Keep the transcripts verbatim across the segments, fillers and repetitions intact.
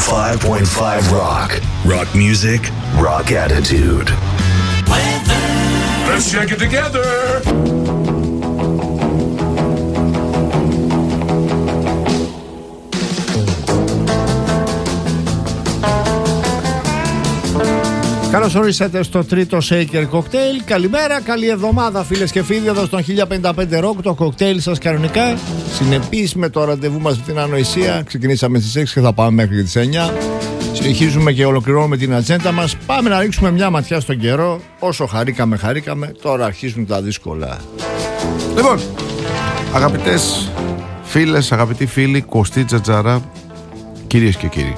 five point five Rock. Rock music, rock attitude. Weather. Let's check it together. Καλώς ορίσατε στο τρίτο Shaker Cocktail. Καλημέρα, καλή εβδομάδα φίλες και φίλοι εδώ στον χίλια πενήντα πέντε Rock. Το κοκτέιλ σας κανονικά, συνεπείς με το ραντεβού μας με την ανοησία. Ξεκινήσαμε στις έξι και θα πάμε μέχρι τις εννιά. Συνεχίζουμε και ολοκληρώνουμε την ατζέντα μας. Πάμε να ρίξουμε μια ματιά στον καιρό. Όσο χαρήκαμε, χαρήκαμε. Τώρα αρχίζουν τα δύσκολα. Λοιπόν, αγαπητές φίλες, αγαπητοί φίλοι, Κωστή Τζατζαρά, κυρίες και κύριοι,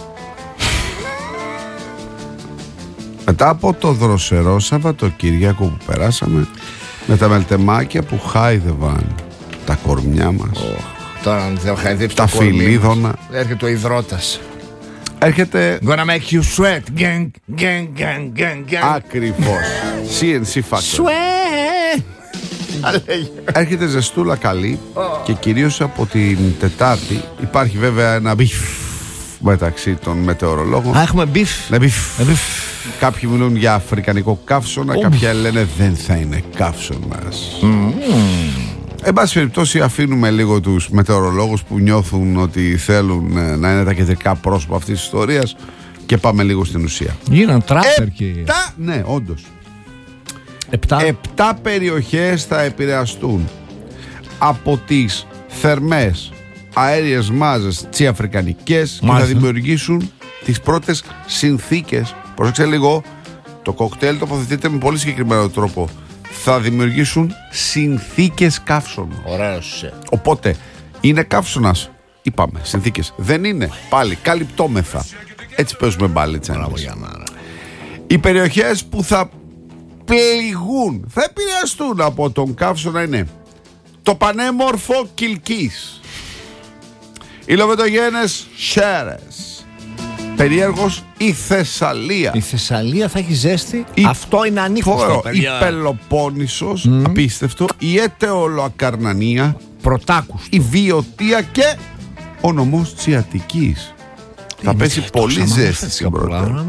μετά από το δροσερό Σαββατοκύριακο που περάσαμε, με τα μελτεμάκια που χάιδευαν τα κορμιά μας, oh, τώρα τα φιλίδωνα, έρχεται ο υδρότας. Έρχεται Gonna make you sweat. Gang, gang, gang, gang, gang. Ακριβώς. σι εν σι Factor. Sweat. Έρχεται ζεστούλα καλή oh. Και κυρίως από την Τετάρτη υπάρχει βέβαια ένα μπιφ μεταξύ των μετεωρολόγων. Α, έχουμε μπιφ. Ναι, μπιφ. Κάποιοι μιλούν για αφρικανικό καύσωνα, oh. Κάποιοι λένε δεν θα είναι καύσωνας. Mm. Εν πάση περιπτώσει, αφήνουμε λίγο τους μετεωρολόγους που νιώθουν ότι θέλουν να είναι τα κεντρικά πρόσωπα αυτής της ιστορίας και πάμε λίγο στην ουσία. Γίναν τράπερ και... Επτά, ναι, όντως. Επτά. Επτά περιοχές θα επηρεαστούν από τις θερμές αέριες μάζες τις αφρικανικές και θα δημιουργήσουν τις πρώτες συνθήκες. Πρόσεξε λίγο, το κοκτέιλ τοποθετείται με πολύ συγκεκριμένο τρόπο. Θα δημιουργήσουν συνθήκες καύσωνα. Ωραίος. Οπότε, είναι καύσωνας? Είπαμε, συνθήκες. Δεν είναι, πάλι, καλυπτόμεθα. Έτσι παίζουμε μπάλι τσέντες. Οι περιοχές που θα πληγούν, θα επηρεαστούν από τον καύσωνα είναι το πανέμορφο Κιλκής, οι λοβετογένες Σέρες, περίεργος η Θεσσαλία. Η Θεσσαλία θα έχει ζέστη. Η... Αυτό είναι ανίχωστο. Η Πελοπόννησος, mm. απίστευτο. Η Αιτεολοακαρνανία, Πρωτάκους. Η Βιωτία και ο νομός της Αττικής. Θα πέσει πολύ ζέστη στην πρώτη.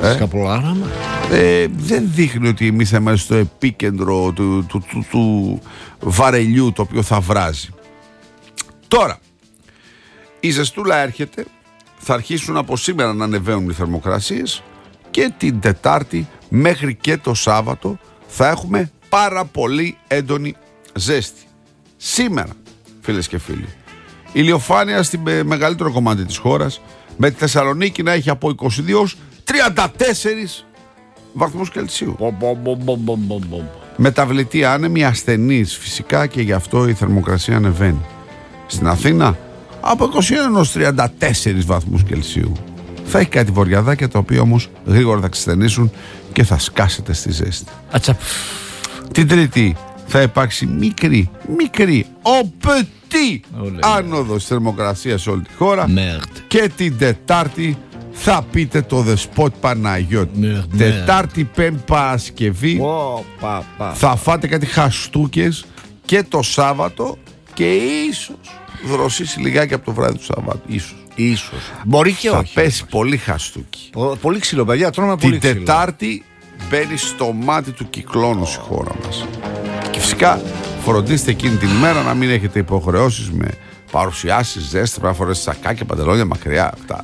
Δεν δείχνει ότι εμείς θα είμαστε στο επίκεντρο του, του, του, του βαρελιού το οποίο θα βράζει. Τώρα, η ζεστούλα έρχεται. Θα αρχίσουν από σήμερα να ανεβαίνουν οι θερμοκρασίες και την Τετάρτη μέχρι και το Σάββατο θα έχουμε πάρα πολύ έντονη ζέστη. Σήμερα, φίλες και φίλοι, ηλιοφάνεια στην μεγαλύτερο κομμάτι της χώρας, με τη Θεσσαλονίκη να έχει από είκοσι δύο έως τριάντα τέσσερις βαθμούς Κελσίου. Μεταβλητή άνεμη, ασθενής φυσικά, και γι' αυτό η θερμοκρασία ανεβαίνει. Στην Αθήνα από είκοσι ένα έως τριάντα τέσσερις βαθμούς Κελσίου. Θα έχει κάτι βοριαδάκια τα οποία όμως γρήγορα θα ξεσθενήσουν και θα σκάσετε στη ζέστη. Ατσαπ. Την Τρίτη θα υπάρξει μικρή, μικρή, οπετή άνοδος θερμοκρασίας σε όλη τη χώρα. Merde. Και την Τετάρτη θα πείτε το Δεσπότ Παναγιώτη. Merde. Τετάρτη, Πέμπτη, Παρασκευή oh, πα, πα. θα φάτε κάτι χαστούκες και το Σάββατο και ίσως δροσίσει λιγάκι από το βράδυ του Σαββάτου. Ίσως. Ίσως. Μπορεί και θα όχι. Θα πέσει πολύ χαστούκι. Πο, πολύ ξύλο, παιδιά. Τρώμε πολύ Την ξύλο. Τετάρτη μπαίνει στο μάτι του κυκλώνου στη χώρα μας. Και φυσικά φροντίστε εκείνη την ημέρα να μην έχετε υποχρεώσεις με παρουσιάσεις, ζέστη, πρέπει να φορέσετε σακάκια, παντελόνια μακριά. Αυτά.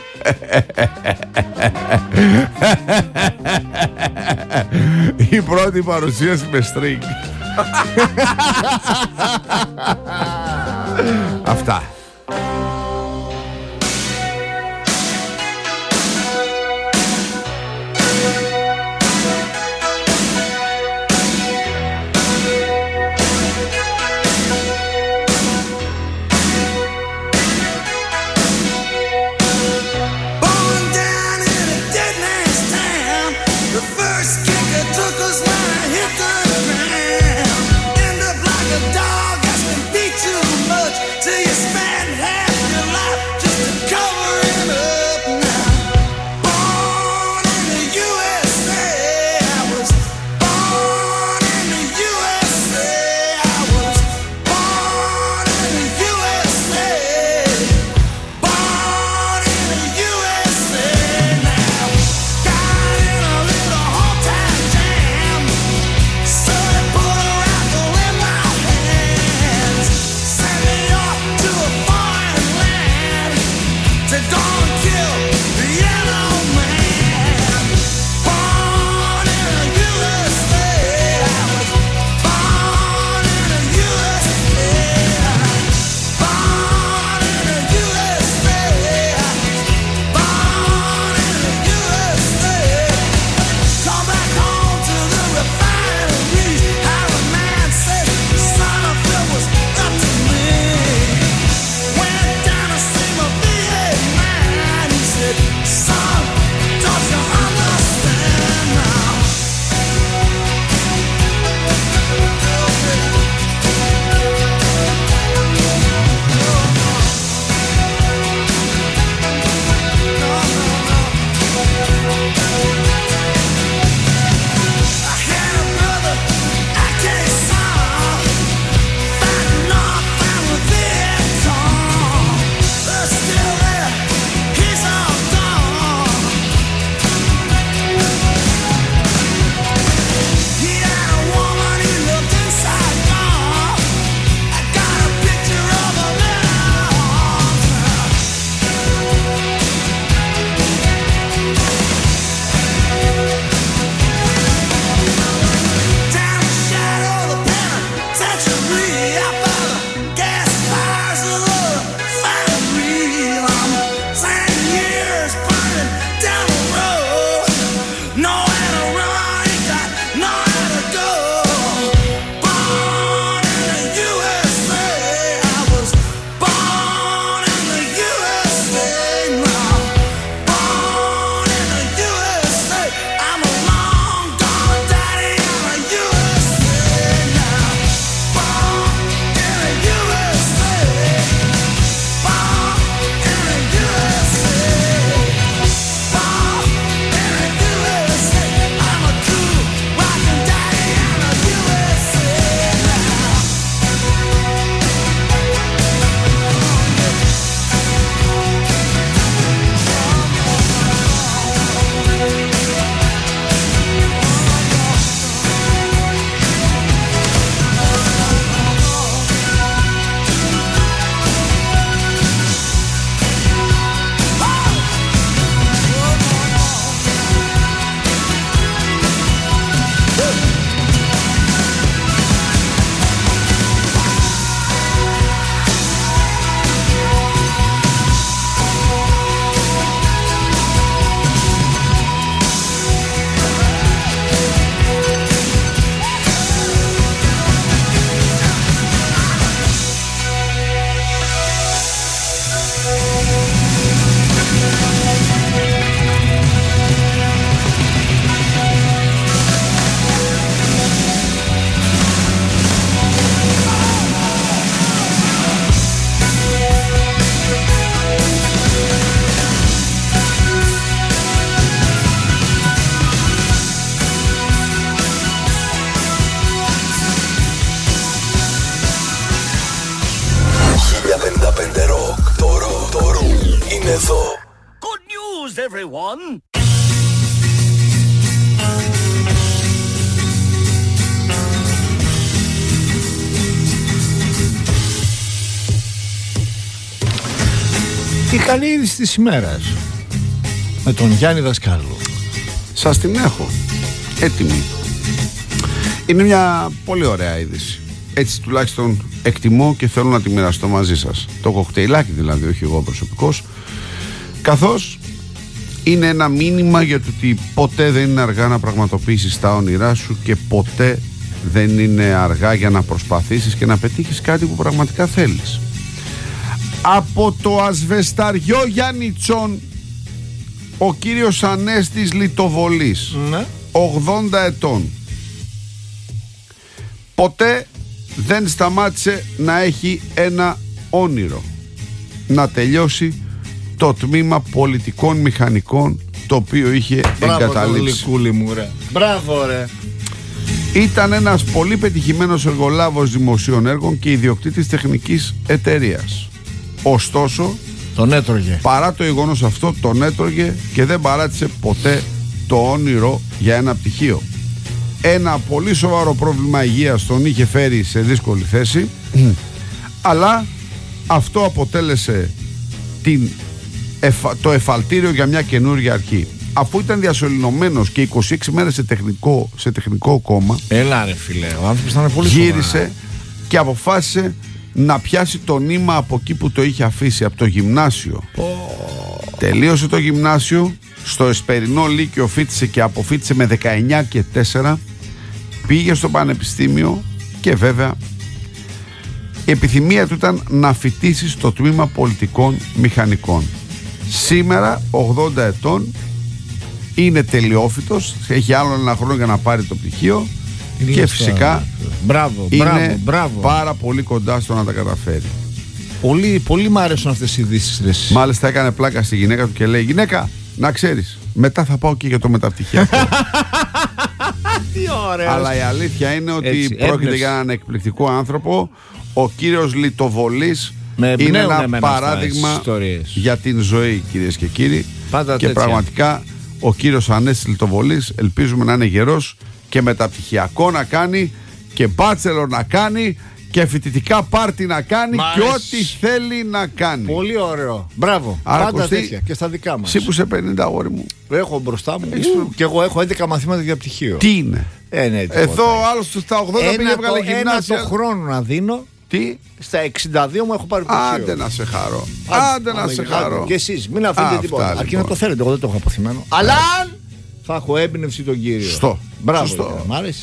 Η πρώτη παρουσίαση με string. Αυτά. Took us when I hit the ground. End up like a dog that's been beat too much till you smash. everyone. Η καλή είδηση της ημέρας με τον Γιάννη Δασκάλου. Σας την έχω έτοιμη. Είναι μια πολύ ωραία είδηση. Έτσι τουλάχιστον εκτιμώ και θέλω να τη μοιραστώ μαζί σας. Το κοκτέιλάκι δηλαδή, όχι εγώ προσωπικώς. Καθώς είναι ένα μήνυμα για το ότι ποτέ δεν είναι αργά να πραγματοποιήσεις τα όνειρά σου και ποτέ δεν είναι αργά για να προσπαθήσεις και να πετύχεις κάτι που πραγματικά θέλεις. Από το ασβεσταριό Γιάννητσον, ο κύριος Ανέστης Λιτοβολής, ναι. ογδόντα ετών. Ποτέ δεν σταμάτησε να έχει ένα όνειρο: να τελειώσει το τμήμα πολιτικών μηχανικών το οποίο είχε Μπράβο, εγκαταλείψει. Το μου, ρε. Μπράβο, ρε. Ήταν ένας πολύ πετυχημένος εργολάβος δημοσίων έργων και ιδιοκτήτης τεχνικής εταιρείας. Ωστόσο, τον έτρωγε. Παρά το γεγονός αυτό, τον έτρωγε και δεν παράτησε ποτέ το όνειρο για ένα πτυχίο. Ένα πολύ σοβαρό πρόβλημα υγείας τον είχε φέρει σε δύσκολη θέση, αλλά αυτό αποτέλεσε την, το εφαλτήριο για μια καινούργια αρχή. Αφού ήταν διασωληνωμένος και είκοσι έξι μέρες σε τεχνικό, σε τεχνικό κόμμα, Έλα ρε φίλε, ο άνθρωπος ήταν πολύ γύρισε σοβαρά. και αποφάσισε να πιάσει το νήμα από εκεί που το είχε αφήσει, από το γυμνάσιο. Oh. Τελείωσε το γυμνάσιο, στο Εσπερινό Λύκειο φοιτησε και αποφοίτησε με δεκαεννιά και τέσσερα, πήγε στο πανεπιστήμιο και βέβαια η επιθυμία του ήταν να φοιτήσει στο τμήμα πολιτικών μηχανικών. Σήμερα, ογδόντα ετών, είναι τελειόφοιτος, έχει άλλο ένα χρόνο για να πάρει το πτυχίο. Είναι και φυσικά μπράβο, είναι μπράβο, μπράβο. πάρα πολύ κοντά στο να τα καταφέρει. Πολύ, πολύ μ' αρέσουν αυτές οι ειδήσεις. Μάλιστα έκανε πλάκα στη γυναίκα του και λέει: γυναίκα, να ξέρεις, μετά θα πάω και για το μεταπτυχιακό. Τι ωραίος. Αλλά η αλήθεια είναι ότι έτσι, πρόκειται έμπνευση. για έναν εκπληκτικό άνθρωπο. Ο κύριος Λιτοβολής είναι ένα παράδειγμα για την ζωή, κυρίες και κύριοι. Πάντα και τέτοια. Πραγματικά ο κύριος Ανέστης Λιτοβολής ελπίζουμε να είναι γερός και μεταπτυχιακό να κάνει και μπάτσελορ να κάνει και φοιτητικά πάρτι να κάνει και ό,τι θέλει να κάνει. Πολύ ωραίο. Μπράβο. Άρα, πάντα Κωστή, τέτοια και στα δικά μας. Εσύ που είσαι πενήντα, αγόρι μου. Έχω μπροστά μου. Ου, και εγώ έχω έντεκα μαθήματα για πτυχίο. Τι είναι. Ε, ναι, εδώ άλλος στα ογδόντα πήγε έβγαλε γυμνάσια. Ένα το χρόνο να δίνω. Τι. Στα εξήντα δύο μου έχω πάρει πτυχίο. Άντε να σε χαρώ. Άντε, Άντε να σε χαρώ. Και εσείς μην αφήνετε τίποτα. Αρκεί λοιπόν. να το θέλετε. Εγώ δεν το έχω αποθυμένο. Αλλά αν θα έχω έμπνευση τον κύριο. Σωστό. Μπράβο. Μ' αρέσει.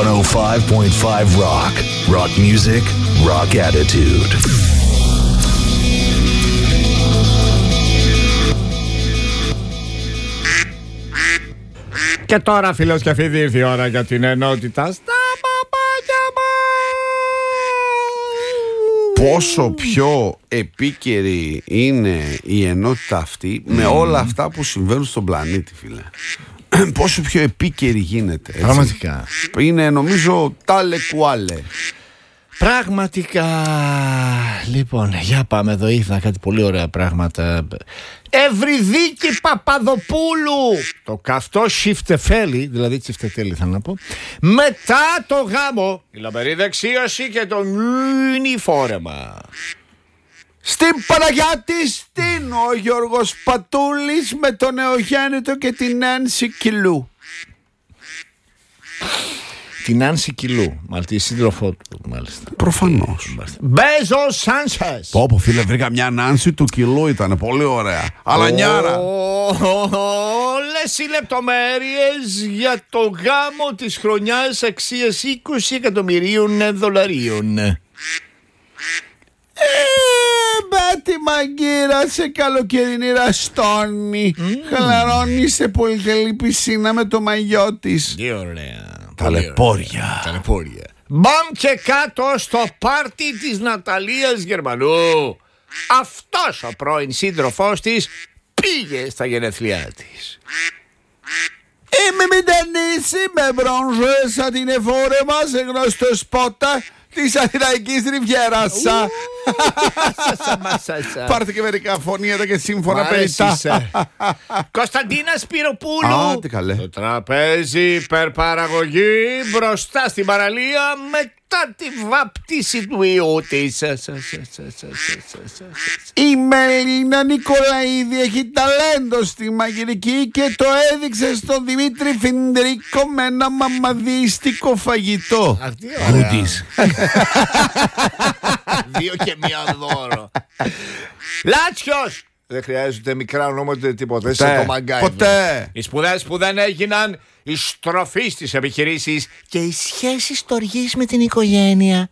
εκατόν πέντε κόμμα πέντε Rock. Rock music, rock attitude. Και τώρα, φίλος και φίλοι, ήρθε η ώρα για την ενότητα στα παπάκια μας. Πόσο πιο επίκαιρη είναι η ενότητα αυτή mm. με όλα αυτά που συμβαίνουν στον πλανήτη, φίλε. Πόσο πιο επίκαιρη γίνεται, έτσι. Πραγματικά. Είναι, νομίζω, τάλε κουάλε. Πραγματικά. Λοιπόν, για πάμε εδώ. Είδα κάτι πολύ ωραία πράγματα. Ευρυδίκη Παπαδοπούλου. Το καυτό Σιφτεφέλη, δηλαδή τσιφτετέλη θα να πω. Μετά το γάμο, η λαμπερή δεξίωση και το νιφόρεμα. Στην Παναγιά της την ο Γιώργος Πατούλης με τον νεογέννητο και την Ένση Κιλού. Την Άνση Κιλού, μάλιστα, τη σύντροφό του, μάλιστα. Προφανώς. Μπέζο Σάνσες. Πω πω φίλε, βρήκα μια Νάνση του Κιλού, ήταν πολύ ωραία. Αλλά νιάρα. Όλες οι λεπτομέρειες για το γάμο της χρονιάς αξίας είκοσι εκατομμυρίων δολαρίων. Ε, τη μαγκύρα σε καλοκαιρινή ραστόνι. Mm. Χαλαρώνει σε πολυτελή πισίνα με το μαγιό της. Τι ωραία. Ταλαιπώρια. Ταλαιπώρια. Μπαμ και κάτω στο πάρτι της Ναταλίας Γερμανού. Αυτός ο πρώην σύντροφός της πήγε στα γενέθλιά της. Είμαι μηντανίση με μπρονζέ σαν την εφόρεμα σε γνωστό σπότα της Αθηναϊκής Ριβιέρας. Πάρτε και μερικά φωνήρα και σύμφωνα περιτά. Κωνσταντίνα Σπυροπούλου. Το τραπέζι υπερπαραγωγή μπροστά στην παραλία μετά τη βάπτιση του ιού της. Η Μελίνα Νικολαίδη έχει ταλέντο στη μαγειρική και το έδειξε στον Δημήτρη Φιντρίκο με ένα μαμαδίστικο φαγητό. Γκούντις. Δύο και μία δώρο. Λάτσιος. Δεν χρειάζεται μικρά ονόματα τίποτα. Σε το μαγκάι. Ποτέ. Οι σπουδές που δεν έγιναν, η στροφή στις επιχειρήσεις και οι σχέσεις στοργής με την οικογένεια.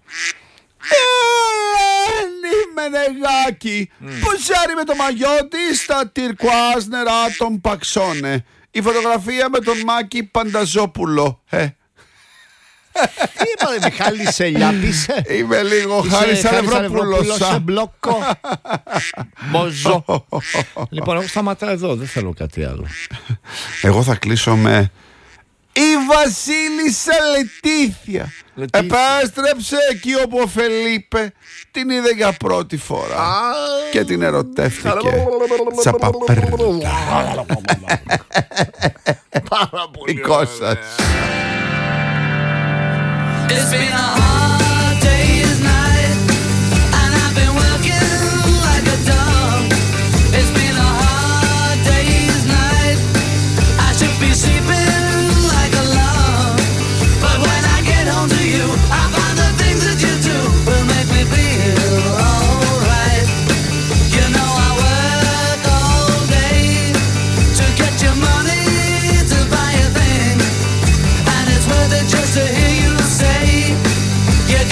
Ελένη Μενεγάκη mm. Ποζάρει με το μαγιό της στα τυρκουάζ νερά των Παξόνε. Η φωτογραφία με τον Μάκη Πανταζόπουλο. Ε. Τι είπατε, Μιχάλη, σε λιάπησε? Είμαι λίγο Χάρης Αλευρόπουλος σε μπλόκο. Μποζό. Λοιπόν, εγώ σταματάω εδώ, δεν θέλω κάτι άλλο. Εγώ θα κλείσω με η Βασίλισσα Λετήθια. Επέστρεψε εκεί όπου ο Φελίπε την είδε για πρώτη φορά και την ερωτεύτηκε. Τσαπαπέρτα. Πάρα πολύ δικό σας. It's been a hard day's night, and I've been working like a dog. It's been a hard day's night, I should be sleeping like a log. But when I get home to you, I find the things that you do will make me feel alright. You know I work all day to get your money to buy a thing, and it's worth it just to hear you say you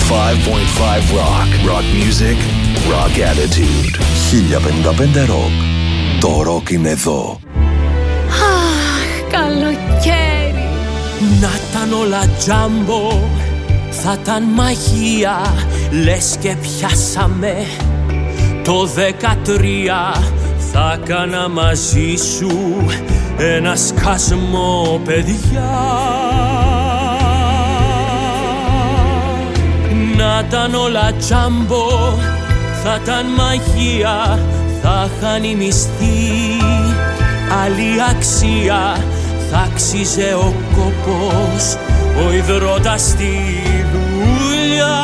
πενήντα πέντε κόμμα πέντε Rock. Rock music, rock attitude. χίλια πενήντα πέντε Rock. Το ροκ είναι εδώ. Αχ, καλοκαίρι. Να ήταν όλα τζάμπο, θα ήταν μαγεία. Λες και πιάσαμε το δεκατρία. Θα κάνα μαζί σου ένα σκασμό, παιδιά. Να ήταν όλα τζάμπο, θα ήταν μαγεία. Θα είχαν οι μισθοί άλλη αξία. Θα άξιζε ο κόπος, ο υδρότας στη δουλειά.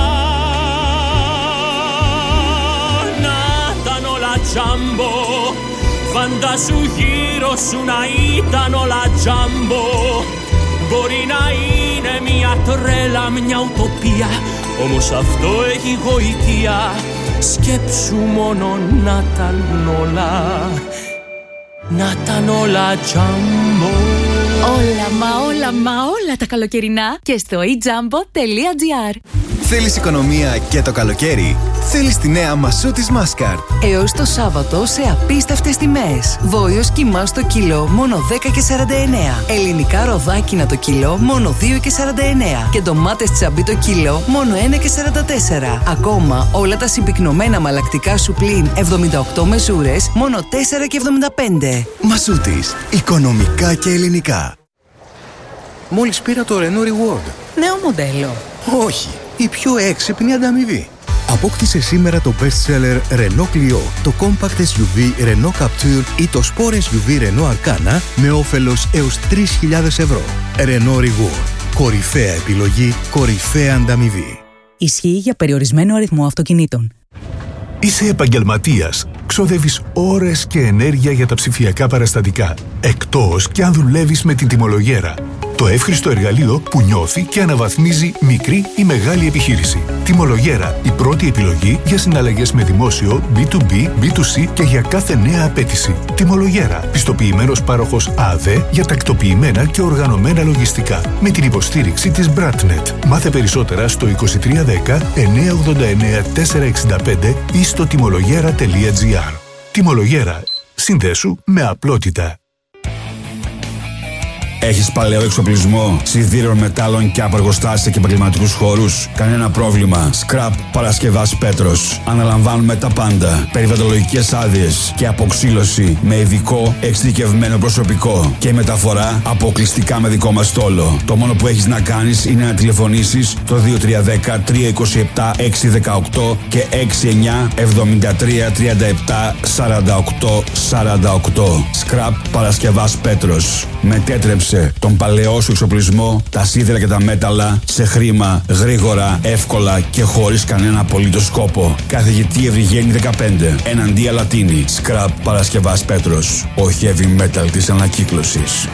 Να ήταν όλα τζάμπο, φαντάσου γύρω σου να ήταν όλα τζάμπο. Μπορεί να είναι μια τρέλα, μια ουτοπία, όμως αυτό έχει γοητεία. Σκέψου μόνο να ήταν όλα, να ήταν όλα τζάμπο. Όλα μα όλα μα όλα τα καλοκαιρινά και στο e jumbo τελεία gr. Θέλεις οικονομία και το καλοκαίρι? Θέλεις τη νέα Μασούτης Μάσκαρτ. Έως το Σάββατο σε απίστευτες τιμές. Βόλιος κιμά στο κιλό μόνο δέκα και σαράντα εννέα. Ελληνικά ροδάκινα το κιλό μόνο δύο και σαράντα εννέα. Και ντομάτες τσαμπί το κιλό μόνο ένα και σαράντα τέσσερα. Ακόμα όλα τα συμπυκνωμένα μαλακτικά σου πλην εβδομήντα οκτώ μεζούρες μόνο τέσσερα και εβδομήντα πέντε. Μασούτης. Οικονομικά και ελληνικά. Μόλις πήρα το Renault Reward. Νέο μοντέλο. Όχι, η πιο έξυπνη ανταμοιβή. Απόκτησε σήμερα το best seller Renault Clio, το compact ες γιου βι Renault Captur ή το sport ες γιου βι Renault Arcana με όφελος έως τρεις χιλιάδες ευρώ. Renault Reward. Κορυφαία επιλογή, κορυφαία ανταμοιβή. Ισχύει για περιορισμένο αριθμό αυτοκινήτων. Είσαι επαγγελματίας. Ξοδεύεις ώρες και ενέργεια για τα ψηφιακά παραστατικά. Εκτός και αν δουλεύεις με την τιμολογέρα. Το εύχριστο εργαλείο που νιώθει και αναβαθμίζει μικρή ή μεγάλη επιχείρηση. Τιμολογέρα, η πρώτη επιλογή για συναλλαγές με δημόσιο, μπι του μπι, μπι του σι και για κάθε νέα απέτηση. Τιμολογέρα, πιστοποιημένος πάροχος ΑΔΕ για τακτοποιημένα και οργανωμένα λογιστικά. Με την υποστήριξη της Bratnet. Μάθε περισσότερα στο είκοσι τρία δέκα εννιακόσια ογδόντα εννέα τετρακόσια εξήντα πέντε ή στο τιμολογέρα τελεία gr. Τιμολογέρα. Συνδέσου με απλότητα. Έχεις παλαιό εξοπλισμό, σιδήρων, μετάλλων και από εργοστάσια και επαγγελματικούς χώρους? Κανένα πρόβλημα. Scrap Παρασκευάς Πέτρος. Αναλαμβάνουμε τα πάντα. Περιβαλλοντολογικές άδειες και αποξύλωση με ειδικό εξειδικευμένο προσωπικό. Και η μεταφορά αποκλειστικά με δικό μας στόλο. Το μόνο που έχεις να κάνεις είναι να τηλεφωνήσεις το δύο τρία ένα μηδέν τρία δύο επτά έξι ένα οκτώ και έξι εννιά εβδομήντα τρία τριάντα επτά σαράντα οκτώ σαράντα οκτώ. Scrap Παρασκευάς Πέτρος. Μετέτρεψε τον παλαιό σου εξοπλισμό, τα σίδερα και τα μέταλλα σε χρήμα, γρήγορα, εύκολα και χωρίς κανένα απολύτως σκόπο. Καθηγητή Ευρυγένη δεκαπέντε, εναντία Λατίνη. Scrap Παρασκευάς Πέτρος. Ο heavy metal της ανακύκλωσης.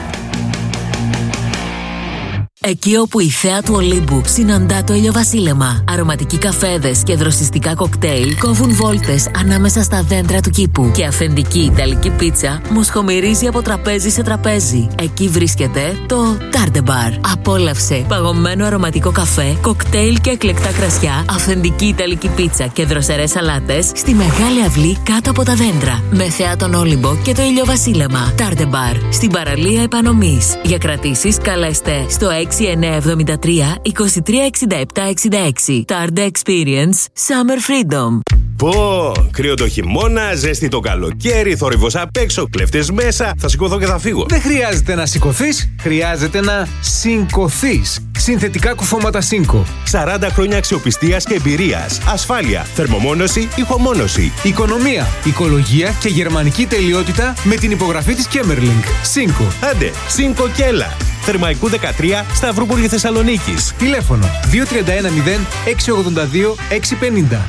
Εκεί όπου η θέα του Ολύμπου συναντά το ηλιοβασίλεμα, αρωματικοί καφέδες και δροσιστικά κοκτέιλ κόβουν βόλτες ανάμεσα στα δέντρα του κήπου και αφεντική ιταλική πίτσα μοσχομυρίζει από τραπέζι σε τραπέζι. Εκεί βρίσκεται το Tarde Bar. Απόλαυσε παγωμένο αρωματικό καφέ, κοκτέιλ και εκλεκτά κρασιά, αυθεντική ιταλική πίτσα και δροσερές σαλάτες στη μεγάλη αυλή κάτω από τα δέντρα. Με θέα τον Όλυμπο και το ηλιοβασίλεμα. Tarde Bar στην παραλία Επανομής. Για κρατήσεις καλέστε στο έξι εννιά εβδομήντα τρία είκοσι τρία εξήντα επτά εξήντα έξι. Tarde Experience Summer Freedom. Πω, κρύο το χειμώνα, ζέστη το καλοκαίρι, θόρυβος απ' έξω, κλέφτες μέσα. Θα σηκωθώ και θα φύγω. Δεν χρειάζεται να σηκωθείς, χρειάζεται να σηκωθείς. Συνθετικά κουφώματα Σίνκο. σαράντα χρόνια αξιοπιστίας και εμπειρίας. Ασφάλεια, θερμομόνωση, ηχομόνωση. Οικονομία, οικολογία και γερμανική τελειότητα με την υπογραφή της Κέμερλινγκ. Σίνκο. Άντε, Σίνκο και έλα. Θερμαϊκού δεκατρία, Σταυρούπολη Θεσσαλονίκης. Τηλέφωνο δύο τρία ένα μηδέν έξι ογδόντα δύο έξι πενήντα.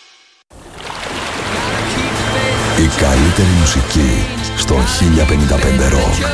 Η καλύτερη μουσική στο χίλια πενήντα πέντε Rock.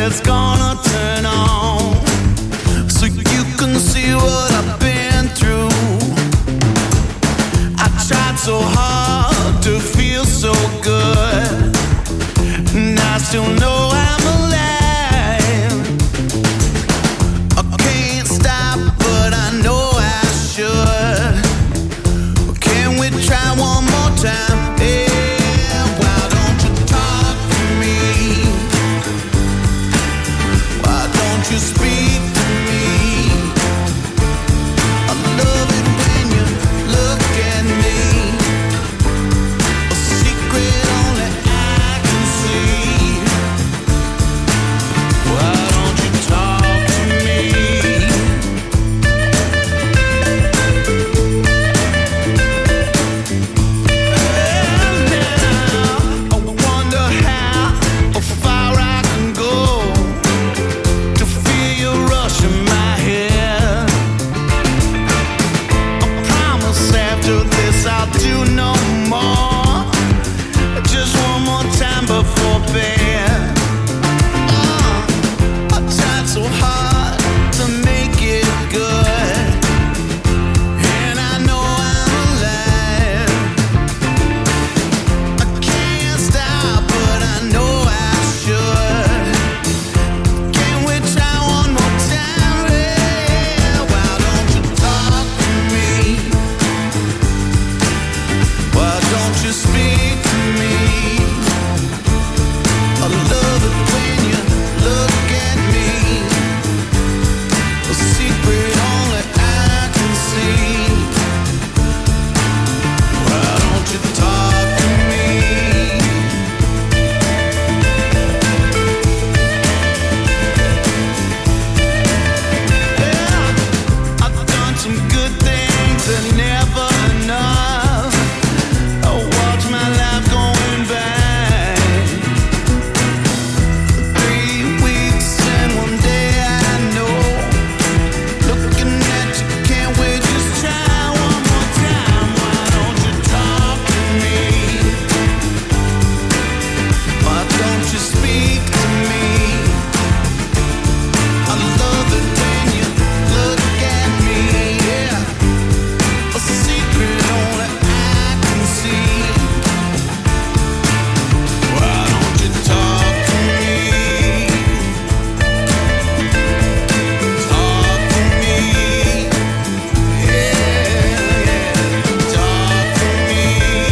that's gonna turn on, so you can see what I've been through. I tried so hard to feel so good, and I still know I'm alive. I can't stop, but I know I should. Can we try one more time? Yeah, why don't you talk to me? Why don't you speak to me? I love it when you look at me. A secret only I can see. Why don't you talk to me? And now I wonder how far I can go to feel you rush in my head. I promise after this I'll do no more. Just one more time before bed. Uh, I tried so hard to make it good, and I know I'm alive. I can't stop, but I know I should. Can we try one more time? Yeah, why don't you talk to me? Why don't you speak to me? I love it when you look at me. A secret only I can see. Why don't you talk to me? Yeah, I've done some good things that never enough. I watch my life going by. Three weeks and one day I know. Looking at you, can't wait, just try one more time. Why don't you talk to me? Why don't you speak to me? I love it when you look at me, yeah. A secret only I can see. Why don't you talk to me? Talk to me. Yeah, yeah. Talk to me.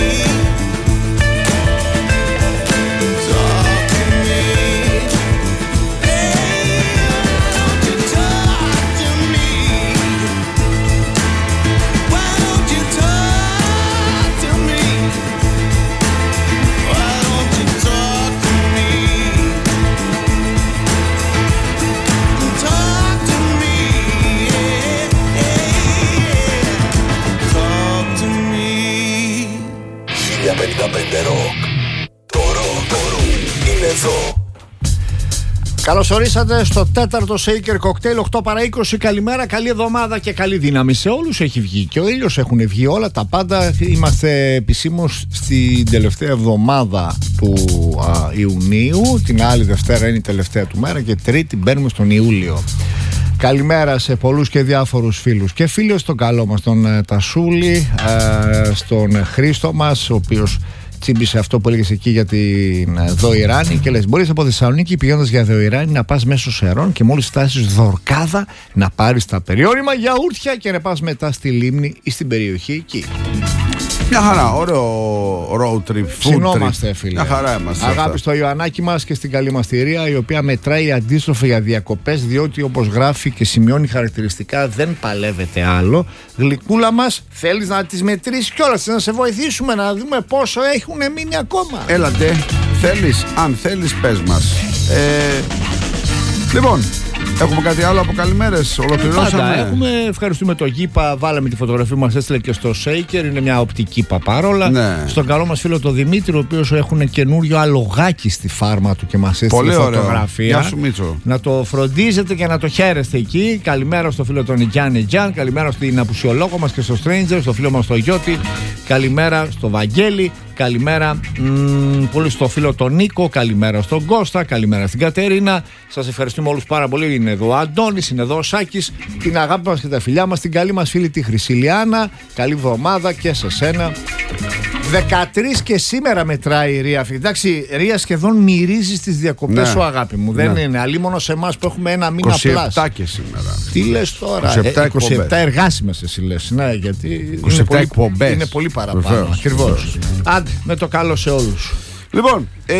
Talk to me. Why don't you talk to me? Why don't you talk to me? Talk to me. Talk to me. χίλια πενήντα πέντε Rock. Το ροκ, το ροκ είναι εδώ. Καλώς ορίσατε στο τέταρτο Shaker Cocktail, οκτώ παρά είκοσι. Καλημέρα, καλή εβδομάδα και καλή δύναμη σε όλους. Έχει βγει και ο ήλιος, έχουν βγει όλα τα πάντα. Είμαστε επισήμως στην τελευταία εβδομάδα του α, Ιουνίου. Την άλλη Δευτέρα είναι η τελευταία του μέρα και Τρίτη μπαίνουμε στον Ιούλιο. Καλημέρα σε πολλούς και διάφορους φίλους και φίλους. Τον καλό μας τον ε, Τασούλη, ε, στον Χρήστο μας, ο οποίος τσίμπησε αυτό που έλεγες εκεί για την ε, Δοϊράνη και λες μπορείς από Θεσσαλονίκη πηγαίνοντας για Δοϊράνη να πας μέσω Σερών και μόλις φτάσεις Δορκάδα να πάρεις τα περιόριμα γιαούρτια και να πας μετά στη Λίμνη ή στην περιοχή εκεί. Μια χαρά, ωραίο road trip. Ψινόμαστε, φίλε. Μια χαρά είμαστε. Αγάπη αυτά. στο Ιωαννάκι μας και στην καλή μας θηρία, η οποία μετράει αντίστροφα για διακοπές, διότι όπως γράφει και σημειώνει χαρακτηριστικά δεν παλεύεται άλλο. Γλυκούλα μας, θέλεις να τις μετρήσεις κιόλας, να σε βοηθήσουμε να δούμε πόσο έχουν μείνει ακόμα. Έλατε, θέλεις, αν θέλεις πες μας. Ε, λοιπόν, έχουμε κάτι άλλο από καλημέρες, ολοκληρώσαμε. Πάντα έχουμε, ευχαριστούμε το Γήπα, βάλαμε τη φωτογραφία μας, έστειλε και στο Shaker, είναι μια οπτική παπάρολα. Ναι. Στον καλό μας φίλο το Δημήτρη, ο οποίος έχουν καινούριο αλογάκι στη φάρμα του και μας έστειλε πολύ φωτογραφία. Γεια σου Μίτσο. Να το φροντίζετε και να το χαίρεστε εκεί. Καλημέρα στο φίλο τον Γιάννη Τζαν, καλημέρα στην απουσιολόγο μας και στο Stranger, στο φίλο μας το Γιώτη, καλημέρα στο Βαγγέλη. Καλημέρα μ, πολύ στο φίλο τον Νίκο. Καλημέρα στον Κώστα. Καλημέρα στην Κατερίνα. Σας ευχαριστούμε όλους πάρα πολύ. Είναι εδώ ο Αντώνης, είναι εδώ ο Σάκης. Την αγάπη μας και τα φιλιά μας. Την καλή μας φίλη τη Χρυσιλιάνα. Καλή εβδομάδα και σε σένα. δεκατρείς και σήμερα μετράει η Ρία. Εντάξει, Ρία σχεδόν μυρίζει στις διακοπές Ναι. σου, αγάπη μου. Δεν Ναι. είναι. Αλλήμωνο σε εμάς που έχουμε ένα μήνα είκοσι επτά πλάς. και σήμερα. Τι λες τώρα, είκοσι επτά ε, είκοσι επτά εκπομπές. εργάσιμες εσύ λες. Ναι, γιατί είκοσι είναι επτά πολύ, εκπομπές. είναι πολύ παραπάνω. Βεβαίως, Ακριβώς. βεβαίως. Άντε, με το καλό σε όλους. Λοιπόν, ε,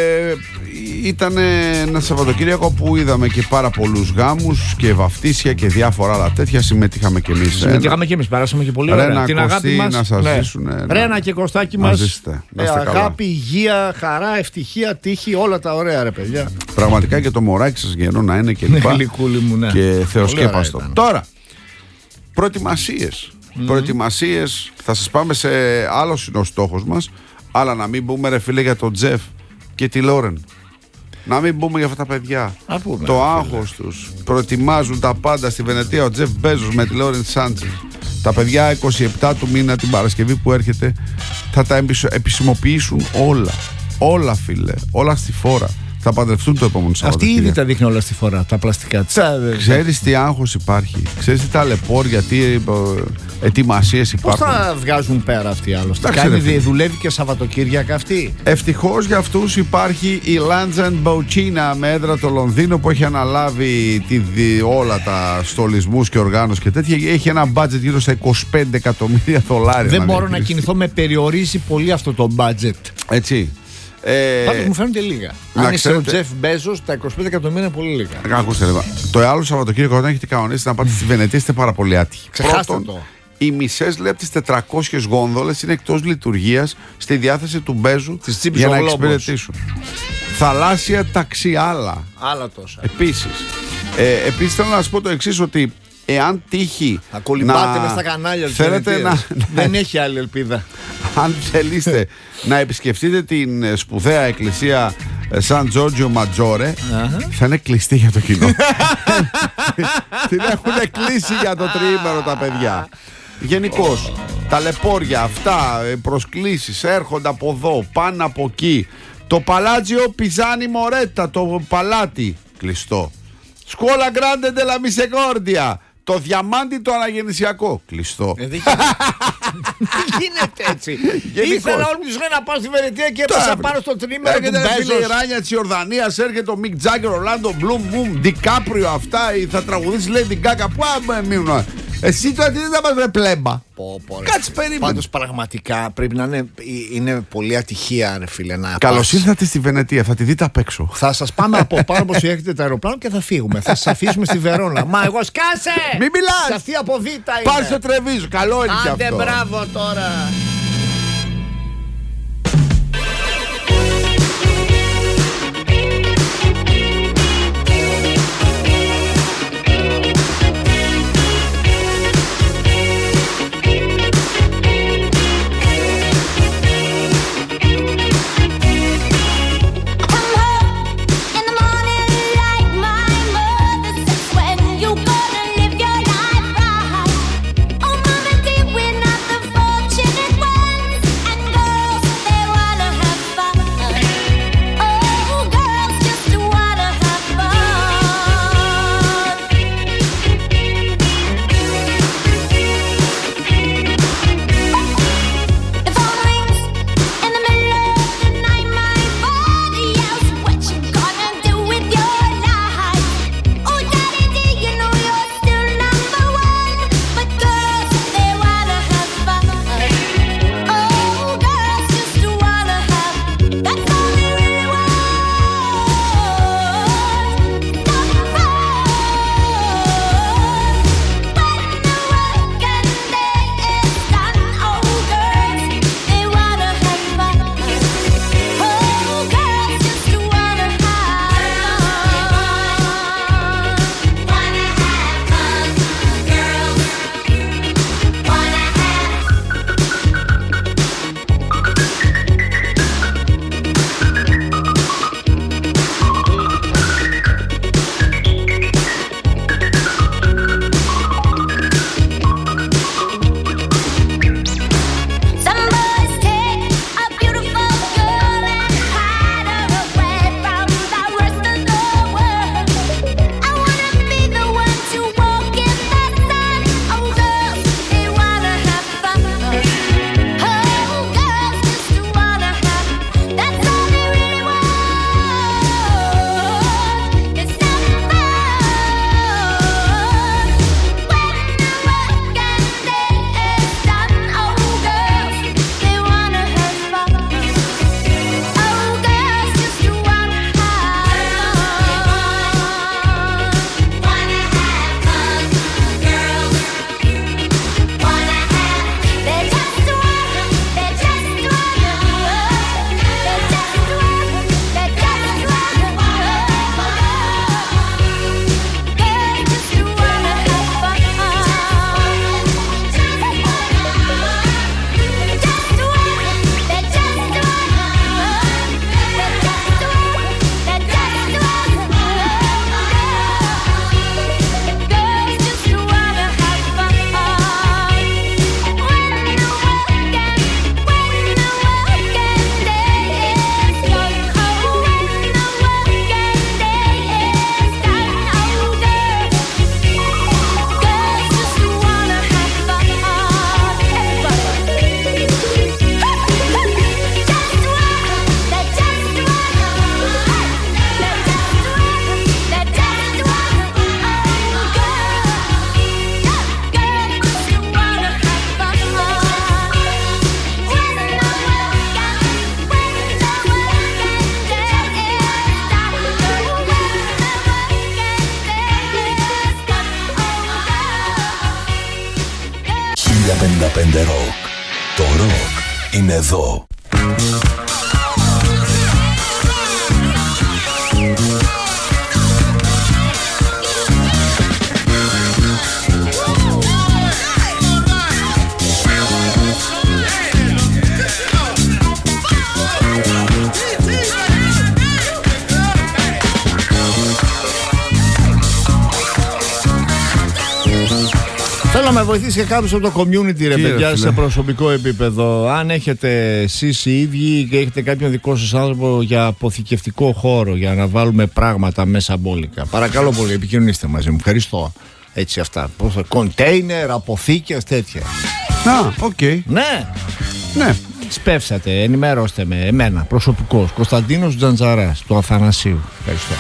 ήταν ένα Σαββατοκύριακο που είδαμε και πάρα πολλούς γάμους και βαφτίσια και διάφορα άλλα τέτοια. Συμμετείχαμε και εμείς. Συμμετείχαμε και εμείς, περάσαμε και πολύ Ρένα, ωραία. Την αγάπη Κωστή, μας. να σας ναι. ζήσουνε, Ρένα να- και Κωστάκι να μας. ζήσετε, να ε, είστε καλά. αγάπη, υγεία, χαρά, ευτυχία, τύχη, όλα τα ωραία, ρε παιδιά. Πραγματικά και το μωράκι σας γερό να είναι και λοιπά. Γλυκούλη μου, ναι. Και Πολύ ωραία θεοσκέπαστο. ήταν. Τώρα, προετοιμασίες. Προετοιμασίες, θα σας πάμε σε άλλο είναι ο στόχος μας, αλλά να μην πούμε ρε φίλε για τον Τζεφ και τη Λόρεν. Να μην πούμε για αυτά τα παιδιά. Α, πούμε, Το ρε, άγχος τους. Προετοιμάζουν τα πάντα στη Βενετία. Ο Τζεφ Μπέζος με τη Λόρεν Σάντσες. Τα παιδιά είκοσι επτά του μήνα την Παρασκευή που έρχεται θα τα εμπισ- επισημοποιήσουν όλα. Όλα φίλε. Όλα στη φόρα. Θα παντρευτούν το επόμενο Αυτή Σαββατοκύριακο. ήδη τα δείχνει όλα στη φορά, τα πλαστικά. Τσα, δε- Ξέρεις τι άγχος υπάρχει, ξέρεις τι ταλαιπώρια, τι ε, ετοιμασίες Πώς υπάρχουν. θα βγάζουν πέρα αυτοί άλλωστε. Εντάξει, Κάνει, ρε φίλε. δουλεύει και Σαββατοκύριακα αυτή. Ευτυχώς για αυτούς υπάρχει η Lands and Bocina με έδρα το Λονδίνο που έχει αναλάβει τη, δι- όλα τα στολισμούς και οργάνωση και τέτοια. Έχει ένα budget γύρω στα είκοσι πέντε εκατομμύρια δολάρια. Δεν μπορώ να διαχειριστεί. κινηθώ, με περιορίζει πολύ αυτό το budget. Έτσι. Ε, Πάντως μου φαίνονται λίγα. να Αν είσαι ο ξέρετε- Τζεφ Μπέζος, τα είκοσι πέντε εκατομμύρια είναι πολύ λίγα. Ακούστε λίγο. Το άλλο Σαββατοκύριακο όταν έχετε κανονίσει να πάτε στη Βενετία είστε πάρα πολύ άτυχοι. Ξεχάστε Πρώτον, το. οι μισές λέει από τις τετρακόσιες γόνδολες είναι εκτός λειτουργίας στη διάθεση του Μπέζου Της Τσίπης για ο να Γλόμπος. εξυπηρετήσουν. Θαλάσσια ταξιάλα. Άλλα τόσα. Επίσης, ε, επίσης θέλω να σας πω το εξής, ότι εάν τύχει Να κολυμπάτε μες στα κανάλια της θέλετε να, Βενετίας. να- Δεν έχει άλλη ελπίδα. αν θελήσετε να επισκεφτείτε την ε, σπουδαία εκκλησία ε, Σαν Τζόρτζιο Ματζόρε, θα είναι κλειστή για το κοινό. Την έχουν κλείσει για το τριήμερο τα παιδιά. Γενικώς, ταλαιπώρια αυτά, ε, προσκλήσεις έρχονται από εδώ, πάνε από εκεί. Το Παλάτζιο Πιζάνι Μορέτα, το παλάτι κλειστό. Σκόλα Γκράντε ντελα Μισεκόρντια, το διαμάντι το αναγεννησιακό κλειστό. Ε, δεν γίνεται. Δεν γίνεται έτσι. Γενικώς. Ήθελα όλη τη ζωή να πάω στη Βενετία και έπεσα πάνω στο τρίμερο του Έρχεται ρε φίλε η Μπέζος. Ράνια της Ιορδανίας, έρχεται ο Μικ Τζάγκερ, ο Λάντο Μπλουμ, Μπουμ, Ντικάπριο αυτά, θα τραγουδήσει λέει την Κάκα. Πού άμα μείνουν. Εσύ τώρα τι δεν θα μας βρε πλέμπα. Πω, πω, ρε. Κάτσε περίμενε. Πάντως πραγματικά πρέπει να είναι, είναι πολύ ατυχία, ρε φίλε, να Καλώς πας. ήρθατε στη Βενετία, θα τη δείτε απ' έξω. Θα σας πάμε από πάνω όπως έχετε το αεροπλάνο και θα φύγουμε. Θα σας αφήσουμε στη Βερόνα. Μα εγώ σκάσε! Μην μιλάς! Σε αυτή από Β' είναι. Πάρ' στο Τρεβίζο, καλό είναι και Άντε αυτό. μπράβο τώρα. When not the fortunate one. πέντε Rock. Το ροκ είναι εδώ. Θέλω να με βοηθήσει και κάποιος από το community, ρε παιδιά, σε προσωπικό επίπεδο. Αν έχετε εσείς οι ίδιοι και έχετε κάποιον δικό σας άνθρωπο για αποθηκευτικό χώρο, για να βάλουμε πράγματα μέσα μπόλικα, παρακαλώ πολύ, επικοινωνήστε μαζί μου. Ευχαριστώ. Έτσι αυτά. Κοντέινερ, αποθήκες, τέτοια. Α, οκ. Okay. Ναι. Ναι. Σπεύσατε, ενημερώστε με. Εμένα, προσωπικός. Κωνσταντίνος Τζαντζαράς, του Αθανασίου. Ευχαριστώ.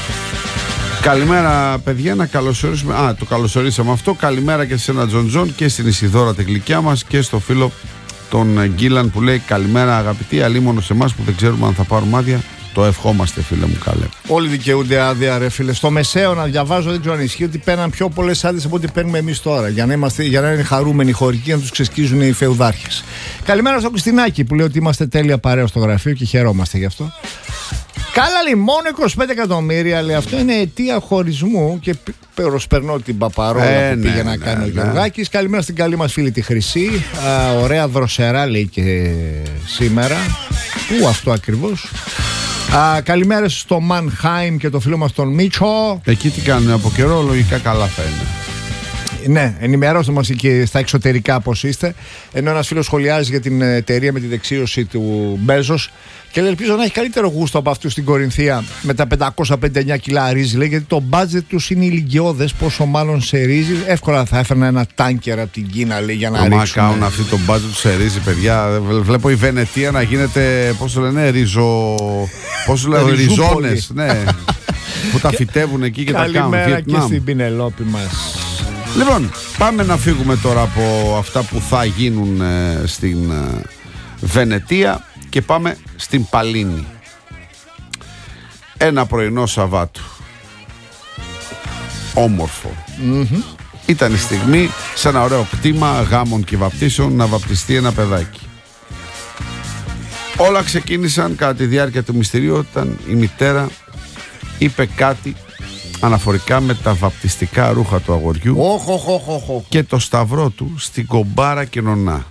Καλημέρα, παιδιά, να καλωσορίσουμε. Α, το καλωσορίσαμε αυτό. Καλημέρα και σε ένα Τζον Τζον και στην Ισιδώρα τη γλυκιά μας και στο φίλο τον Γκίλαν που λέει καλημέρα, αγαπητοί. Αλίμονο σε εμάς που δεν ξέρουμε αν θα πάρουμε άδεια. Το ευχόμαστε, φίλε μου, καλέ. Όλοι δικαιούνται άδεια, ρε φίλε. Στο μεσαίο να διαβάζω, δεν ξέρω αν ισχύει, ότι παίρναν πιο πολλές άδειες από ό,τι παίρνουμε εμείς τώρα. Για να, είμαστε, για να είναι χαρούμενοι οι χωρικοί, να τους ξεσκίζουν οι φεουδάρχες. Καλημέρα στο Κριστινάκη που λέει ότι είμαστε τέλεια παρέα στο γραφείο και χαιρόμαστε γι' αυτό. Καλά, λέει, μόνο είκοσι πέντε εκατομμύρια, λέει, αυτό είναι αιτία χωρισμού και προσπερνώ την παπαρόλα ε, που πήγε ναι, να ναι, κάνει ναι, ο Γεωργάκης. Ναι. Καλημέρα στην καλή μας φίλη τη Χρυσή. Α, ωραία δροσερά, λέει, και σήμερα. Πού αυτό ακριβώς? Α, καλημέρα στο Μανχάιμ και το φίλο μας τον Μίτσο. Εκεί τι κάνουν από καιρό, λογικά καλά θα είναι. Ναι, ενημερώστε μας και στα εξωτερικά πώς είστε. Ενώ ένας φίλος σχολιάζει για την εταιρεία με τη δεξίωση του Μπέζος και λέει, ελπίζω να έχει καλύτερο γούστο από αυτού στην Κορινθία με τα πεντακόσια πενήντα εννιά κιλά ρύζι, λέει, γιατί το μπάτζετ τους είναι ηλικιώδες, πόσο μάλλον σε ρύζι. Εύκολα θα έφερνα ένα τάνκερ από την Κίνα, λέει, για να ρίξουν. Μα κάνουν αυτή το μπάτζετ τους σε ρύζι, παιδιά. Βλέπω η Βενετία να γίνεται, πώς το λένε, ριζο... πώς το λένε, ριζόνες, ναι, που τα φυτεύουν εκεί και τα κάνουν. Καλημέρα και στην Πινελόπη μας. Λοιπόν, πάμε να φύγουμε τώρα από αυτά που θα γίνουν ε, στην ε, Βενετία και πάμε στην Παλίνη. Ένα πρωινό Σαββάτου. Όμορφο. Mm-hmm. Ήταν η στιγμή σε ένα ωραίο κτήμα γάμων και βαπτίσεων να βαπτιστεί ένα παιδάκι. Όλα ξεκίνησαν κατά τη διάρκεια του μυστηρίου όταν η μητέρα είπε κάτι αναφορικά με τα βαπτιστικά ρούχα του αγοριού oh, oh, oh, oh, oh. και το σταυρό του στην κουμπάρα και νονά.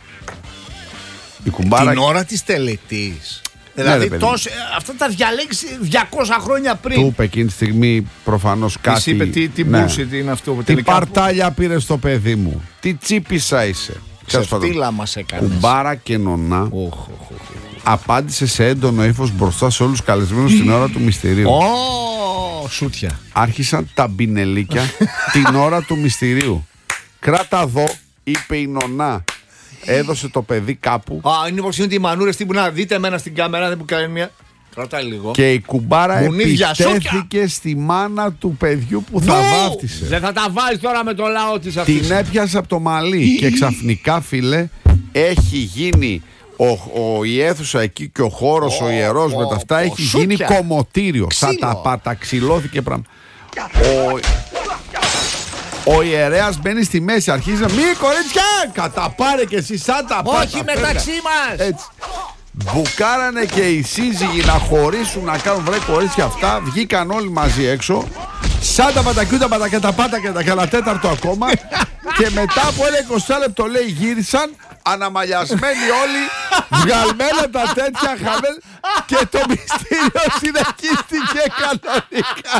Η κουμπάρα... Την ώρα της τελετής. Δηλαδή ναι, τόσο, αυτά τα διαλέξει διακόσια χρόνια πριν. Του είπε εκείνη τη στιγμή προφανώς κάτι. Της είπε τι, τι ναι. bullshit είναι αυτό. Τι παρτάλια πήρε στο παιδί μου. Τι τσίπισσα είσαι. Ξεφτύλα μας έκανες. Κουμπάρα και νονά. Oh, oh, oh. Απάντησε σε έντονο ύφος μπροστά σε όλους τους καλεσμένους την ώρα του μυστηρίου. Oh, σούτια. Άρχισαν τα μπινελίκια την ώρα του μυστηρίου. Κράτα εδώ, είπε η νονά. Έδωσε το παιδί κάπου. Α, είναι πως είναι ότι οι μανούρες τι που να δείτε εμένα στην κάμερα, δεν μου κάνει μια. Κράτα λίγο. Και η κουμπάρα επιτέθηκε στη μάνα του παιδιού που θα βάφτισε. Δεν θα τα βάλεις τώρα με το λαό της αυτής. Την έπιασε από το μαλλί και ξαφνικά, φίλε, έχει γίνει ο, ο, η αίθουσα εκεί και ο χώρος, oh, ο ιερός oh, με τα αυτά, oh, έχει oh, γίνει σούκια. Κομμωτήριο. Θα τα παταξιλώθηκε πράγμα. Ο, ο ιερέας μπαίνει στη μέση, αρχίζει να μη κορίτσια, καταπάρε και εσύ σαν τα πάτα. Όχι μεταξύ μας. Έτσι. Μπουκάρανε και οι σύζυγοι να χωρίσουν, να κάνουν βρε κορίτσια αυτά. Βγήκαν όλοι μαζί έξω. Σαν τα πατακιού, τα πατακιά, τα πάτα και τα καλά τέταρτο ακόμα. Και μετά από ένα είκοσι λεπτό, λέει, γύρισαν αναμαλιασμένοι όλοι, βγαλμένα τα τέτοια χαμέλ και το μυστήριο συνεχίστηκε κανονικά.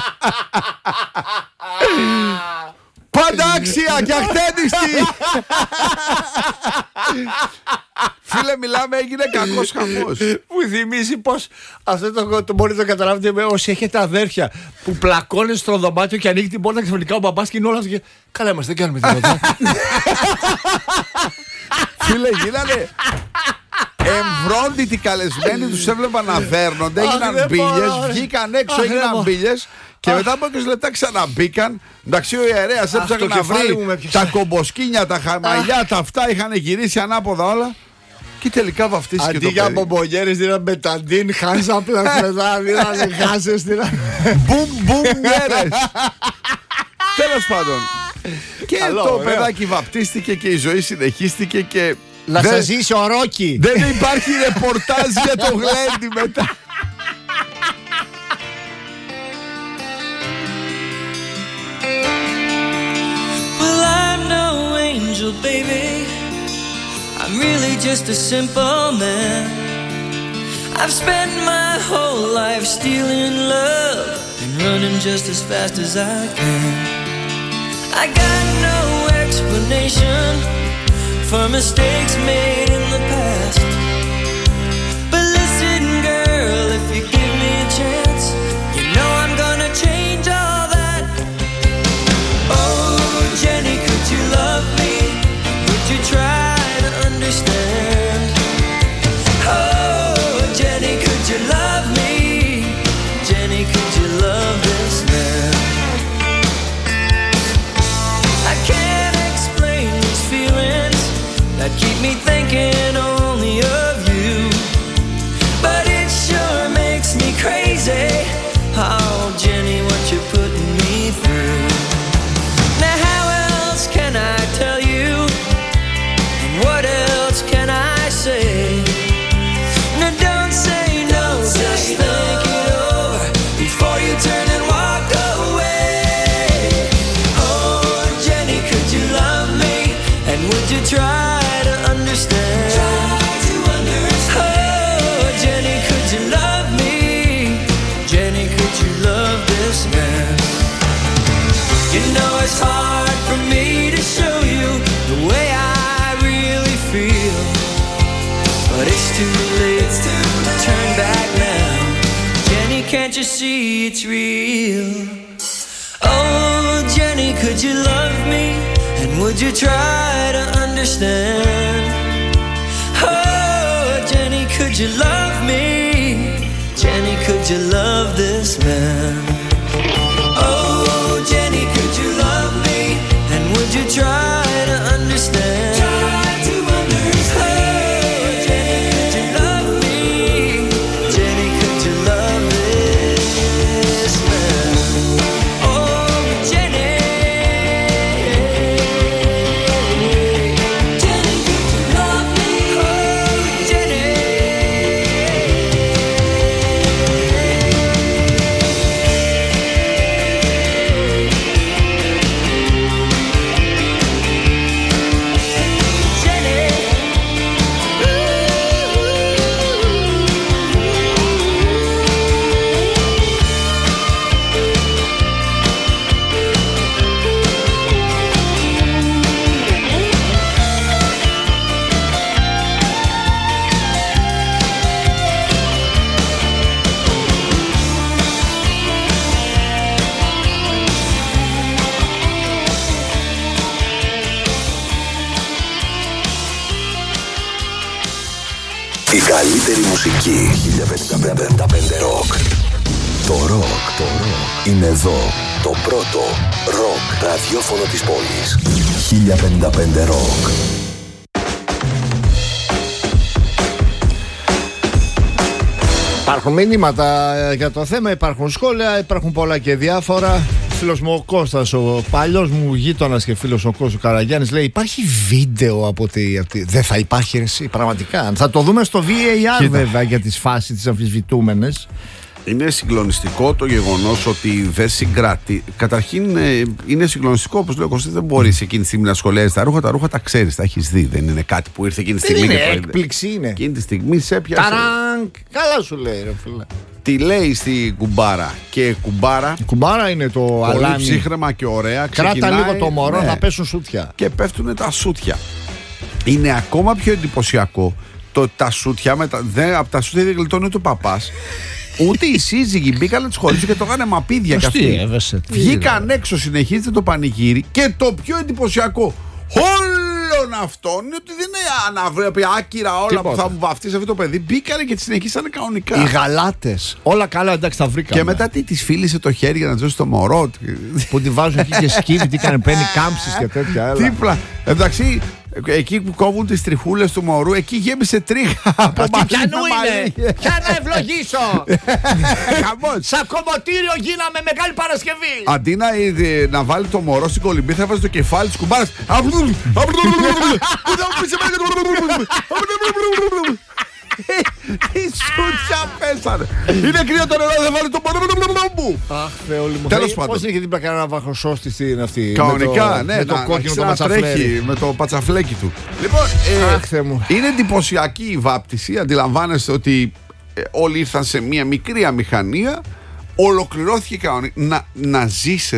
Παντάξια και αχτένιστη. Φίλε, μιλάμε, έγινε κακός χαμός. Μου θυμίζει πως αυτό το, το μπορείτε να καταλάβετε με όσοι έχετε αδέρφια που πλακώνε στο δωμάτιο και ανοίγει την πόρτα ξαφνικά ο μπαμπάς και είναι όλα και καλά είμαστε, δεν κάνουμε τίποτα. Φίλε, γίνανε εμβρόντιτοι καλεσμένοι, τους έβλεπαν να δέρνονται, έγιναν μπίλιες, βγήκαν έξω, έγιναν μπίλιες. Και μετά από είκοσι λεπτά ξαναμπήκαν. Εντάξει, ο ιερέας έψαχνε να βρει τα κομποσκίνια, τα χαμαλιά, τα αυτά είχαν γυρίσει ανάποδα όλα. Και τελικά βαφτίστηκε το παιδί. Αντί για μπομπογέρες δίναν μπεταντίν, χάζαπλας μετά, δίνανε χάσες. Μπουμ μπουμ γέρες. Τέλος πάντων, Και Καλό, το ωραίο. παιδάκι βαπτίστηκε και η ζωή συνεχίστηκε και. Να δεν- σε ζήσει ο Ρόκι. Δεν υπάρχει ρεπορτάζ για το γλέντι μετά. Well, I'm no angel, baby. I'm really just a simple man. I've spent my whole life stealing love and running just as fast as I can. I got no explanation for mistakes made in the past. But listen, girl, if you give me a chance, you know I'm gonna change all that. Oh, Jenny, could you love me? Would you try to understand? Oh, Jenny, could you love me? Jenny, could you love this man? I can't explain these feelings that keep me thinking only of you. But it sure makes me crazy. Oh, Jenny, what you're putting me through. Now how else can I tell you? And what else can I say? Now don't say no, just think it over before you turn and walk away. Oh, Jenny, could you love me? And would you try to understand? Try to understand. Oh, Jenny, could you love me? Jenny, could you love this man? You know it's hard for me to show you the way I really feel, but it's too late to turn back now. Jenny, can't you see it's real? Oh, Jenny, could you love me? And would you try to understand? Oh, Jenny, could you love me? Jenny, could you love this man? Oh, Jenny, could you love me? And would you try to understand? Try to understand. Oh, Jenny, could you love me? Jenny, could you love this man? Oh, Jenny. Jenny, could you love me? Oh, Jenny. Η καλύτερη μουσική χίλια πεντακόσια πενήντα πέντε Rock. Το ροκ, το ροκ είναι εδώ. Το πρώτο ροκ ραδιόφωνο της πόλης. χίλια πενήντα πέντε Rock. Υπάρχουν μηνύματα για το θέμα, υπάρχουν σχόλια, υπάρχουν πολλά και διάφορα. Φίλος μου ο Κώστας, ο παλιός μου γείτονας και φίλος ο Κώστας Καραγιάννης, λέει: υπάρχει βίντεο από τη. Από τη... Δεν θα υπάρχει εσύ, πραγματικά. Θα το δούμε στο βι έι αρ. Κοίτα, βέβαια, για τις φάσεις τις αμφισβητούμενες. Είναι συγκλονιστικό το γεγονός ότι δεν συγκρατεί. Καταρχήν ε, είναι συγκλονιστικό, όπως λέω Κωστή, δεν μπορείς εκείνη τη στιγμή να σχολιάζεις τα ρούχα. Τα ρούχα τα ξέρεις, τα έχεις δει. Δεν είναι κάτι που ήρθε εκείνη τη στιγμή. Δεν είναι και έκπληξη, είναι. Εκείνη τη στιγμή σε έπιασε. Ταράνκ! Καλά σου λέει, ρε φίλε. Τι λέει στη κουμπάρα. Και κουμπάρα. Η κουμπάρα είναι το πολύ αλάνι. ψύχρεμα και ωραία. Κράτα ξεκινάει, λίγο το μωρό, ναι, να πέσουν σούτια. Και πέφτουν τα σούτια. Είναι ακόμα πιο εντυπωσιακό το ότι τα σούτια μετα... δεν, από τα σούτια δεν γλιτώνει ούτε ο παπάς. Ούτε οι σύζυγοι μπήκαν να τους χωρίσουν και το κάνανε μαπίδια κι αυτοί. Βγήκαν έξω, συνεχίζεται το πανηγύρι. Και το πιο εντυπωσιακό όλων αυτών είναι ότι δεν είναι αναβλέπει άκυρα όλα. Τίποτα. Που θα μου βαφτίσει αυτό το παιδί. Μπήκανε και τη συνεχίσανε κανονικά. Οι γαλάτες. Όλα καλά, εντάξει, τα βρήκαμε. Και μετά τι, τη φίλησε το χέρι για να τζώσει το μωρό. Που τη βάζουν εκεί και σκύβει, τι έκανε, παίρνει κάμψεις και τέτοια. Έλα. Τίπλα. Εντάξει, Εκεί που κόβουν τις τριχούλες του μωρού, εκεί γέμισε τρίχα. Από Αυτή πιανού είναι. Ποια να ευλογήσω. Σαν κομμωτήριο γίναμε Μεγάλη Παρασκευή. Αντί να, να βάλει το μωρό στην κολυμπή, θα έβαζε το κεφάλι της κουμπάρας. Τι σούτια πέσανε. Είναι κρύο το νερό, δεν βάλει το μωρό μου. Αχ, Θεόλη μου. Τέλος πάντων. Πώς είχε την κανένα βαχοσώστη στην αυτή. Κανονικά, ναι, με το κόκκινο το πατσαφλέκι. Με το πατσαφλέκι του. Λοιπόν, είναι εντυπωσιακή η βάπτιση. Αντιλαμβάνεστε ότι όλοι ήρθαν σε μια μικρή αμηχανία. Ολοκληρώθηκε κανονικά. Να, να ζήσετε